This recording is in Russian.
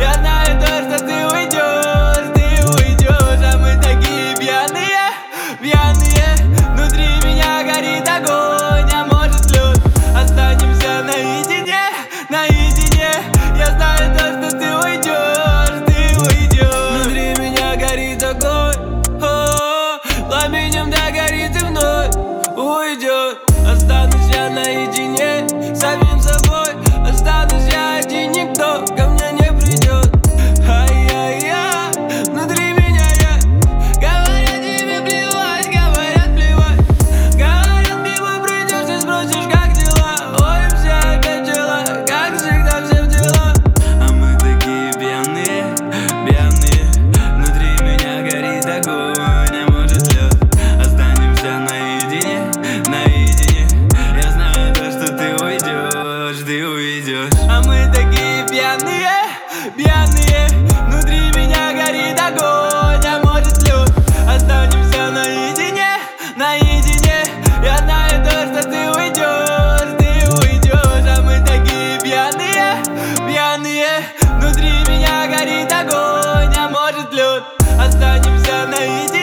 Я знаю то, что ты уйдешь, а мы такие пьяные, пьяные. Внутри меня горит огонь, а может лед. Останемся наедине, наедине. Я знаю то, что ты уйдешь. Внутри меня горит огонь, пламенем догорит и вновь уйдет. Останусь я наедине с самим собой. Останусь я один, никто ко мне не придет. Ай-яй-яй, внутри меня я. Говорят тебе плевать, говорят плевать. Говорят мимо придешь и спросишь, как дела. Ой, все опять дела, как всегда все в дела. А мы такие пьяные, пьяные. Внутри меня горит огонь, а может лед. Останемся наедине, наедине. Я знаю то, что ты уйдешь. А мы такие пьяные, пьяные. Внутри меня горит огонь, а может лед. Останемся наедине, наедине. Я знаю то, что ты уйдешь. А мы такие пьяные, пьяные. Внутри меня горит огонь, а может лед. Останемся наедине.